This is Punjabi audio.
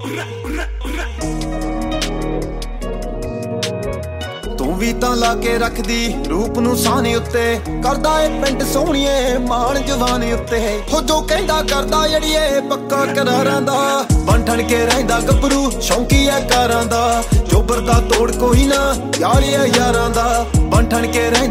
ਤੂੰ ਵੀ ਤਾਂ ਲਾ ਕੇ ਰੱਖਦੀ ਰੂਪ ਨੂੰ ਸਾਹਨੇ ਉੱਤੇ, ਕਰਦਾ ਏ ਪਿੰਡ ਸੋਹਣੀਏ ਮਾਣ ਜਵਾਨੀ ਉੱਤੇ। ਹੋ ਜੋ ਕਹਿੰਦਾ ਕਰਦਾ ਜੜੀਏ ਪੱਕਾ ਕਰਾਰਾਂ ਦਾ, ਬਣ ਠਣ ਕੇ ਰਹਿੰਦਾ ਗੱਭਰੂ ਸ਼ੌਂਕੀ ਐ ਕਾਰਾਂ ਦਾ। ਜੋਬਰ ਦਾ ਤੋੜ ਕੋਈ ਨਾ ਯਾਰ ਐ ਯਾਰਾਂ ਦਾ, ਬਣ ਠਣ ਕੇ ਰਹਿੰਦਾ